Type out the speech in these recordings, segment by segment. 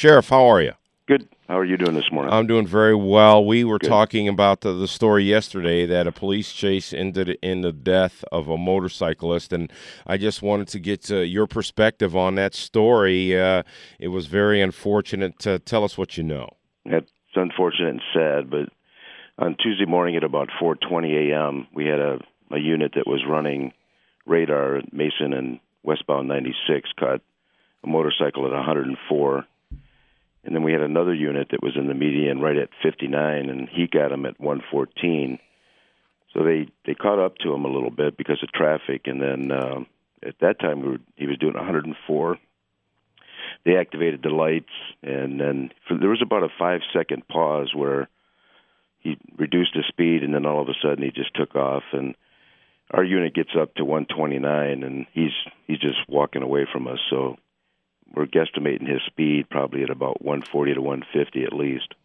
Sheriff, how are you? Good. How are you doing this morning? I'm doing very well. We were talking about the story yesterday that a police chase ended in the death of a motorcyclist, and I just wanted to get your perspective on that story. It was very unfortunate. Tell us what you know. It's unfortunate and sad, but on Tuesday morning at about 4:20 a.m., we had a unit that was running radar at Mason and westbound 96 caught a motorcycle at 104. And then we had another unit that was in the median right at 59, and he got him at 114. So they caught up to him a little bit because of traffic, and then at that time he was doing 104. They activated the lights, and then there was about a 5-second pause where he reduced his speed, and then all of a sudden he just took off. And our unit gets up to 129, and he's just walking away from us. So we're guesstimating his speed probably at about 140 to 150 at least.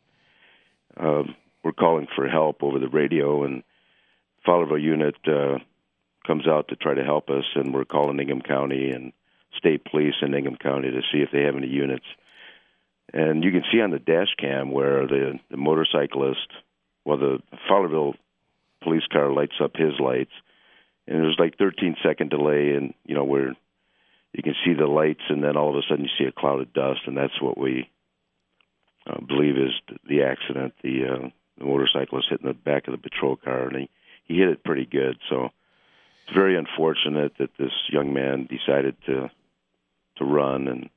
We're calling for help over the radio, and Fowlerville unit comes out to try to help us, and we're calling Ingham County and state police in Ingham County to see if they have any units. And you can see on the dash cam where the motorcyclist, the Fowlerville police car lights up his lights, and there's like 13-second delay, and where you can see the lights, and then all of a sudden you see a cloud of dust, and that's what we believe is the accident. The motorcyclist hitting the back of the patrol car, and he hit it pretty good. So it's very unfortunate that this young man decided to run, and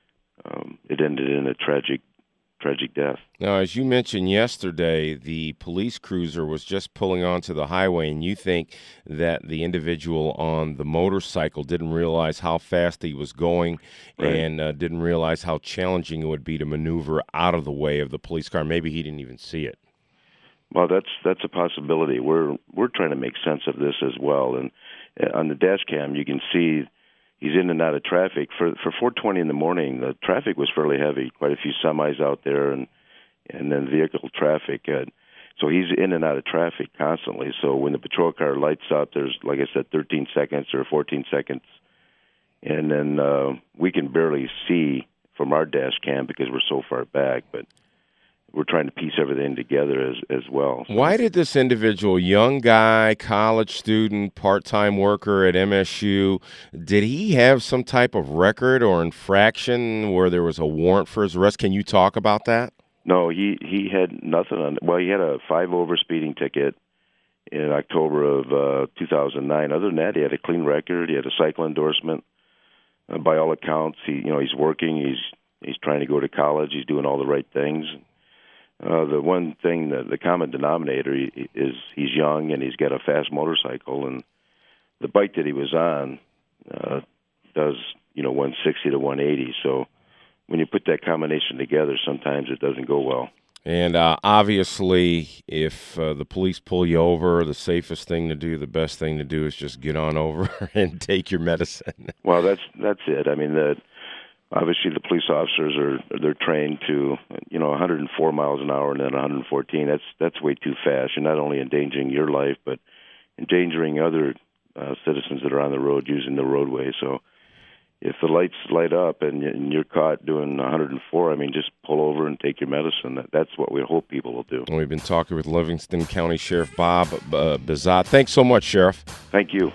it ended in a tragic death. Now, as you mentioned yesterday, the police cruiser was just pulling onto the highway, and you think that the individual on the motorcycle didn't realize how fast he was going, right, and didn't realize how challenging it would be to maneuver out of the way of the police car. Maybe he didn't even see it. Well, that's a possibility. We're trying to make sense of this as well, and on the dash cam you can see he's in and out of traffic. For 4:20 in the morning, the traffic was fairly heavy. Quite a few semis out there, and then vehicle traffic. So he's in and out of traffic constantly. So when the patrol car lights up, there's, like I said, 13 seconds or 14 seconds, and then we can barely see from our dash cam because we're so far back. But we're trying to piece everything together as well. So why did this individual, young guy, college student, part-time worker at MSU, did he have some type of record or infraction where there was a warrant for his arrest? Can you talk about that? No, he had nothing on. Well, he had a 5 speeding ticket in October of 2009. Other than that, he had a clean record. He had a cycle endorsement. By all accounts, he's working. He's trying to go to college. He's doing all the right things. The one thing, the common denominator is he's young and he's got a fast motorcycle, and the bike that he was on does 160 to 180. So when you put that combination together, sometimes it doesn't go well. And obviously, if the police pull you over, the safest thing to do, the best thing to do is just get on over and take your medicine. Well, that's it. I mean, obviously, the police officers they're trained to 104 miles an hour and then 114. That's way too fast. You're not only endangering your life, but endangering other citizens that are on the road using the roadway. So if the lights light up and you're caught doing 104, I mean, just pull over and take your medicine. That's what we hope people will do. We've been talking with Livingston County Sheriff Bob Bizot. Thanks so much, Sheriff. Thank you.